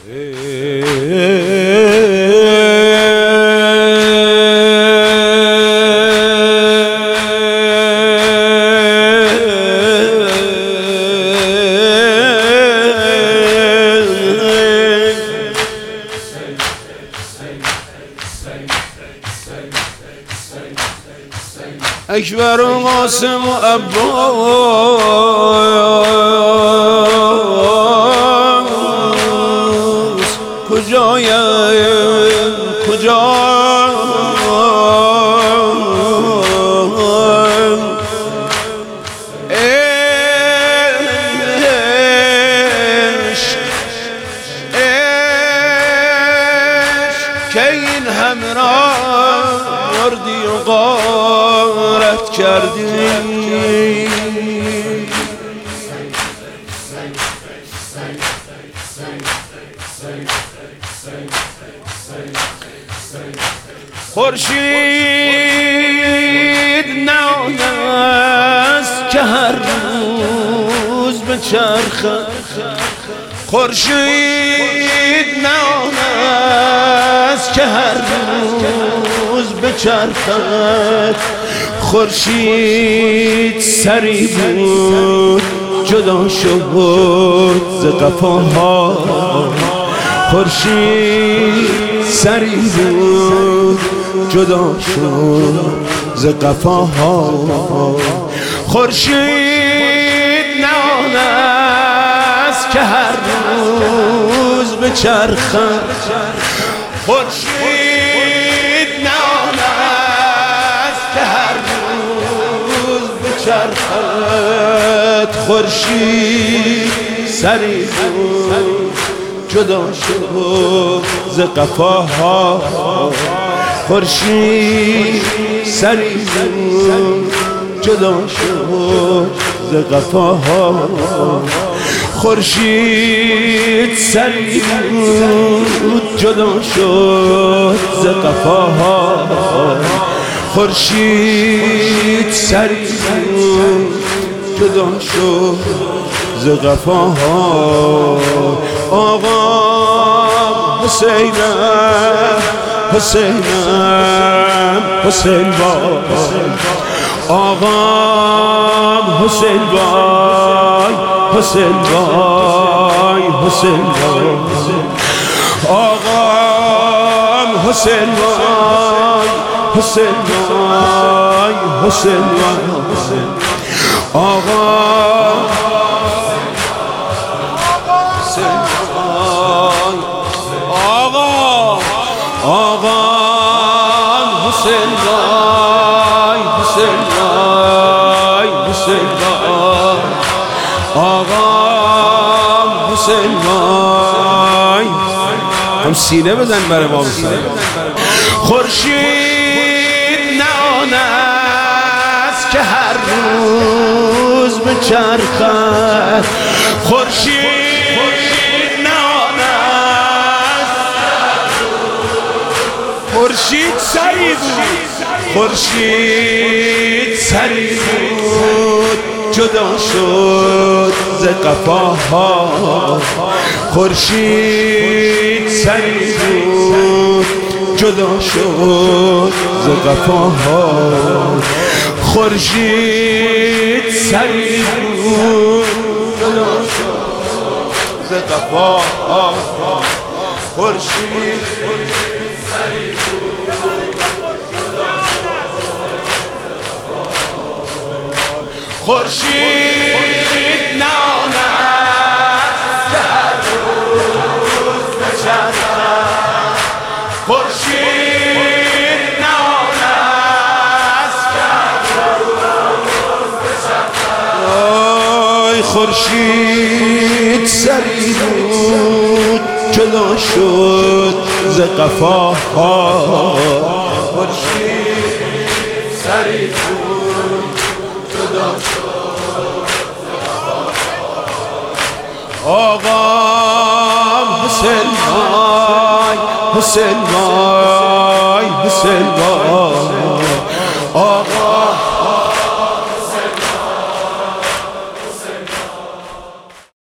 اکبر و قاسم و عباس کجایم کجا که این همراه مردی و غارت کردی خورشید نان است که هر روز به چرخ خورشید نان است که هر روز به چرخ خورشید سری بود جدا شد ز قفاها خورشید سری بود جدا شد ز قفاها خورشید نان است که هر روز به چرخ خورشید نان است که هر روز به چرخت خورشید سری بود جدا شد ز قفاها خورشید سری بود جدا شد ز قفاها خورشید سری بود جدا شد ز قفاها خورشید سری بود جدا شد ز قفاها آقا حسینم حسینم حسین بای آقا حسین بای حسین بای حسین بای آقا حسین بای حسین بای حسین بای آقا آقا حسین بای حسین بای حسین بای آقا حسین بای هم سینه بزن برای ما بسن خورشید نان است که هر روز به چرخد خورشید خورشید سری بود خورشید سری بود جدا شد ز قفاها خورشید سری بود جدا شد ز قفاها خورشید سری بود جدا شد ز قفاها خورشید خورشید نان است که هر روز به چرخد خورشید نان است که هر روز به چرخد آی خورشید سری بود جدا شد ز قفاها خورشید سری بود جدا شد آقا حسین بای حسین بای حسین بای